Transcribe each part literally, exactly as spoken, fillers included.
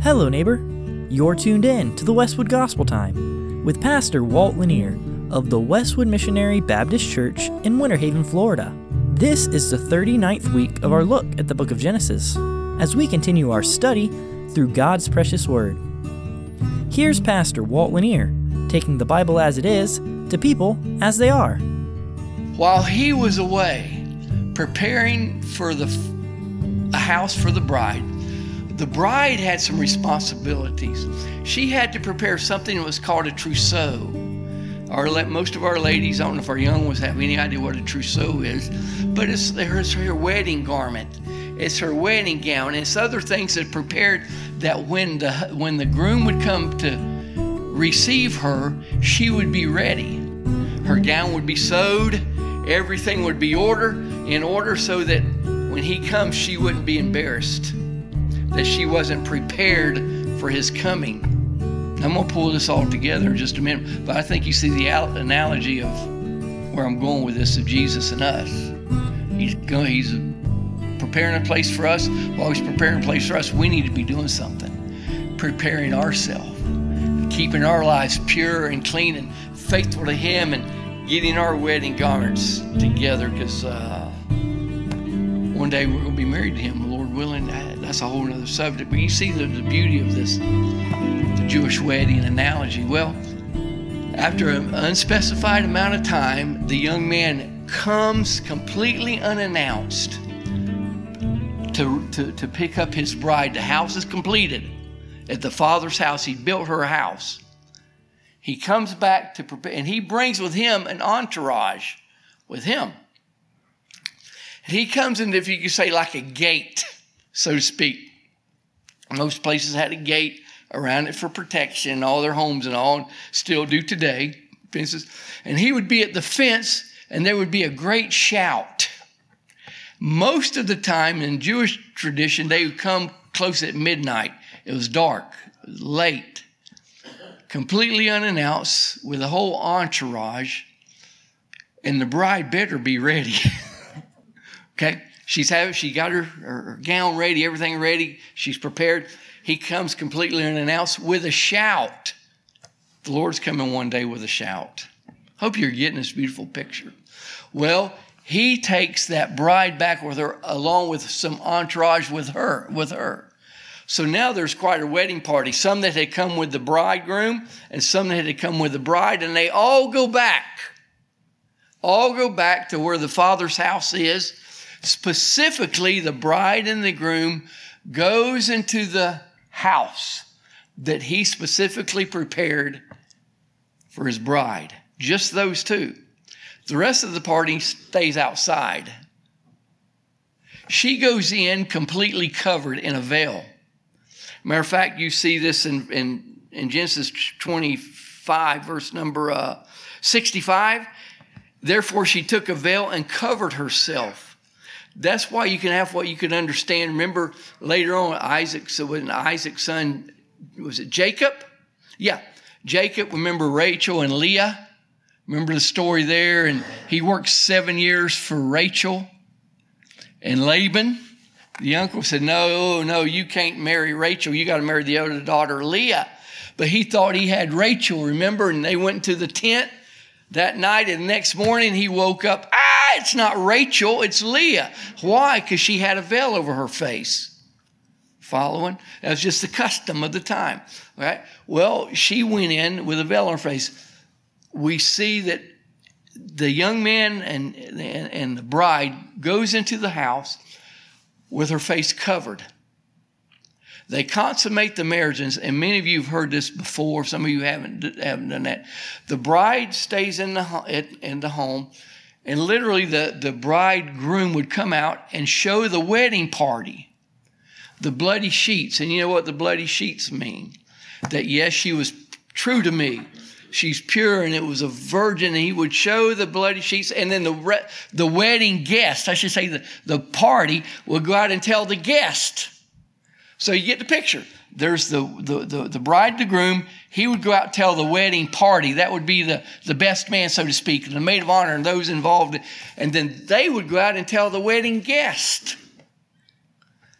Hello, neighbor. You're tuned in to the Westwood Gospel Time with Pastor Walt Lanier of the Westwood Missionary Baptist Church in Winter Haven, Florida. This is the thirty-ninth week of our look at the book of Genesis as we continue our study through God's precious Word. Here's Pastor Walt Lanier taking the Bible as it is to people as they are. While he was away preparing for the a house for the bride, the bride had some responsibilities. She had to prepare something that was called a trousseau. Or let most of our ladies, I don't know if our young ones have any idea what a trousseau is, but it's, it's her wedding garment. It's her wedding gown. It's other things that prepared that when the when the groom would come to receive her, she would be ready. Her gown would be sewed. Everything would be order in order so that when he comes, she wouldn't be embarrassed that she wasn't prepared for his coming. I'm going to pull this all together in just a minute, but I think you see the analogy of where I'm going with this of Jesus and us. He's going, he's preparing a place for us. While he's preparing a place for us, we need to be doing something, preparing ourselves, keeping our lives pure and clean and faithful to him, and getting our wedding garments together, because uh, one day we're going to be married to him, Lord willing. That's a whole other subject. But you see the, the beauty of this, the Jewish wedding analogy. Well, after an unspecified amount of time, the young man comes completely unannounced to, to, to pick up his bride. The house is completed. At the father's house, he built her a house. He comes back to prepare, and he brings with him an entourage with him. And he comes in, if you could say, like a gate, so to speak. Most places had a gate around it for protection, all their homes and all, and still do today, fences. And he would be at the fence, and there would be a great shout. Most of the time in Jewish tradition, they would come close at midnight. It was dark, it was late, completely unannounced with a whole entourage, and the bride better be ready. Okay, she's having, she got her, her gown ready, everything ready. She's prepared. He comes completely unannounced with a shout. The Lord's coming one day with a shout. Hope you're getting this beautiful picture. Well, he takes that bride back with her, along with some entourage with her, with her. So now there's quite a wedding party. Some that had come with the bridegroom and some that had come with the bride, and they all go back. All go back to where the father's house is. Specifically, the bride and the groom goes into the house that he specifically prepared for his bride. Just those two. The rest of the party stays outside. She goes in completely covered in a veil. Matter of fact, you see this in, in, in Genesis twenty-five, verse number uh, sixty-five. Therefore, she took a veil and covered herself. That's why you can have what you can understand. Remember later on, Isaac, so when Isaac's son, was it Jacob? Yeah, Jacob, remember Rachel and Leah? Remember the story there? And he worked seven years for Rachel. And Laban, the uncle, said, no, no, you can't marry Rachel. You got to marry the other daughter, Leah. But he thought he had Rachel, remember? And they went to the tent that night, and the next morning he woke up, ah, it's not Rachel, it's Leah. Why? Because she had a veil over her face. Following? That was just the custom of the time. Right? Well, she went in with a veil on her face. We see that the young man and, and, and the bride goes into the house with her face covered. They consummate the marriage, and many of you have heard this before. Some of you haven't haven't done that. The bride stays in the in the home, and literally the, the bridegroom would come out and show the wedding party the bloody sheets. And you know what the bloody sheets mean? That yes, she was true to me. She's pure, and it was a virgin. And he would show the bloody sheets, and then the re- the wedding guest, I should say, the, the party would go out and tell the guest. So you get the picture. There's the, the, the, the bride, the groom. He would go out and tell the wedding party. That would be the, the best man, so to speak, and the maid of honor and those involved. And then they would go out and tell the wedding guest.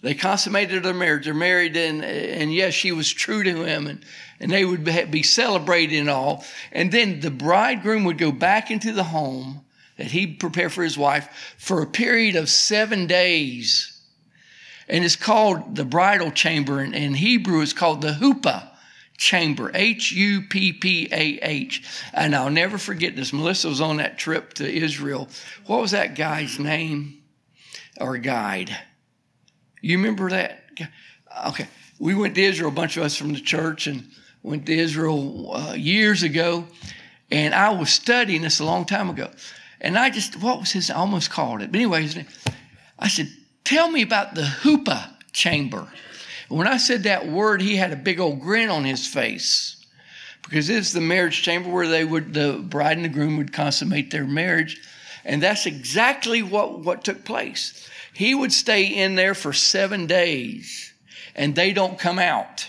They consummated their marriage. They're married, and and yes, she was true to him, and, and they would be, be celebrated and all. And then the bridegroom would go back into the home that he'd prepare for his wife for a period of seven days. And it's called the bridal chamber. In, in Hebrew, it's called the huppah chamber, H U P P A H. And I'll never forget this. Melissa was on that trip to Israel. What was that guy's name or guide? You remember that? Okay. We went to Israel, a bunch of us from the church, and went to Israel uh, years ago. And I was studying this a long time ago. And I just, what was his, I almost called it. But anyways, I said, tell me about the huppah chamber. And when I said that word, he had a big old grin on his face. Because it's the marriage chamber where they would, the bride and the groom would consummate their marriage. And that's exactly what, what took place. He would stay in there for seven days, and they don't come out.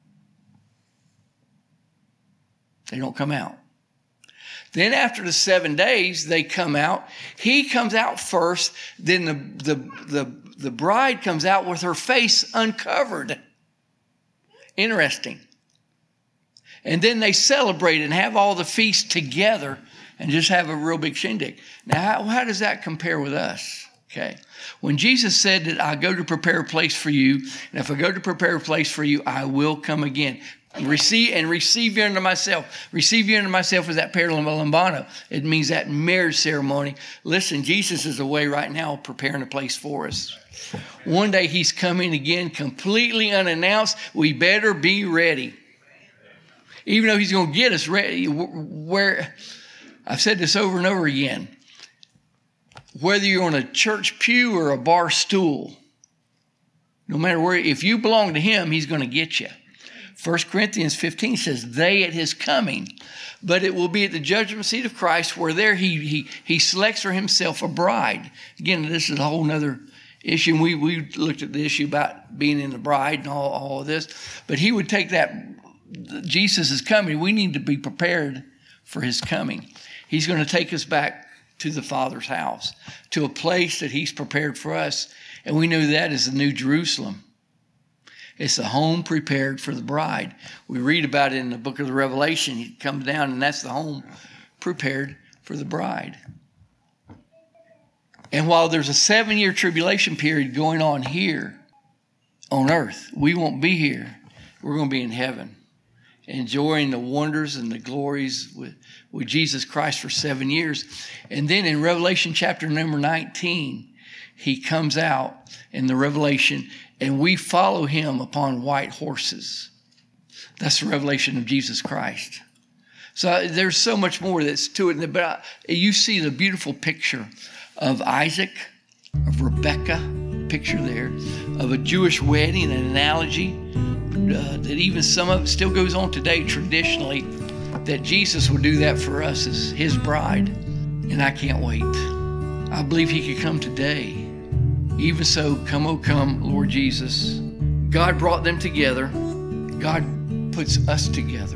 They don't come out. Then after the seven days, they come out. He comes out first. Then the, the, the, the bride comes out with her face uncovered. Interesting. And then they celebrate and have all the feasts together and just have a real big shindig. Now, how, how does that compare with us? Okay. When Jesus said that I go to prepare a place for you, and if I go to prepare a place for you, I will come again. Receive and receive you unto myself. Receive you unto myself is that paralambano. It means that marriage ceremony. Listen, Jesus is away right now preparing a place for us. One day he's coming again completely unannounced. We better be ready. Even though he's going to get us ready. Where I've said this over and over again. Whether you're on a church pew or a bar stool, no matter where, if you belong to him, he's going to get you. First Corinthians fifteen says, they at his coming. But it will be at the judgment seat of Christ where there he he he selects for himself a bride. Again, this is a whole other issue. We we looked at the issue about being in the bride and all, all of this. But he would take that, Jesus is coming. We need to be prepared for his coming. He's going to take us back to the Father's house, to a place that he's prepared for us. And we know that is the New Jerusalem. It's a home prepared for the bride. We read about it in the book of the Revelation. He comes down, and that's the home prepared for the bride. And while there's a seven-year tribulation period going on here on earth, we won't be here. We're going to be in heaven, enjoying the wonders and the glories with, with Jesus Christ for seven years. And then in Revelation chapter number nineteen, he comes out in the Revelation, and we follow him upon white horses. That's the revelation of Jesus Christ. So there's so much more that's to it. But you see the beautiful picture of Isaac, of Rebekah, picture there, of a Jewish wedding, an analogy uh, that even some of it still goes on today traditionally, that Jesus would do that for us as his bride. And I can't wait. I believe he could come today. Even so, come, oh come, Lord Jesus. God brought them together. God puts us together.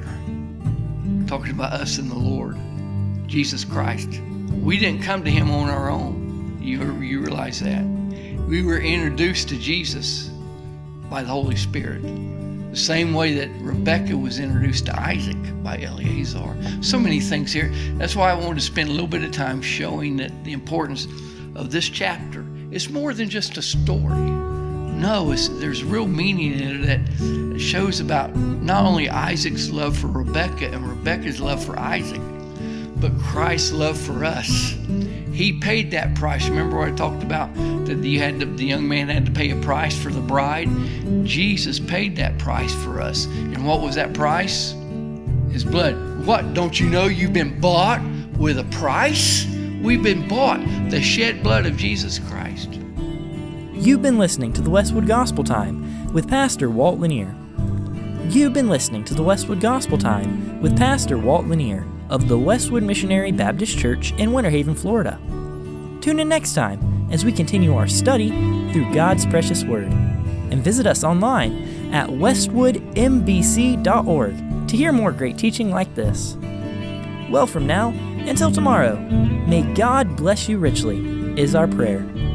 I'm talking about us and the Lord, Jesus Christ. We didn't come to him on our own. You, you realize that. We were introduced to Jesus by the Holy Spirit. The same way that Rebekah was introduced to Isaac by Eleazar. So many things here. That's why I wanted to spend a little bit of time showing that the importance of this chapter. It's more than just a story. No, it's, there's real meaning in it that shows about not only Isaac's love for Rebekah and Rebekah's love for Isaac, but Christ's love for us. He paid that price. Remember what I talked about? That you had to, the young man had to pay a price for the bride. Jesus paid that price for us. And what was that price? His blood. What? Don't you know you've been bought with a price? We've been bought. The shed blood of Jesus Christ. You've been listening to the Westwood Gospel Time with Pastor Walt Lanier. You've been listening to the Westwood Gospel Time with Pastor Walt Lanier of the Westwood Missionary Baptist Church in Winter Haven, Florida. Tune in next time as we continue our study through God's precious Word. And visit us online at westwood m b c dot org to hear more great teaching like this. Well, from now until tomorrow, may God bless you richly, is our prayer.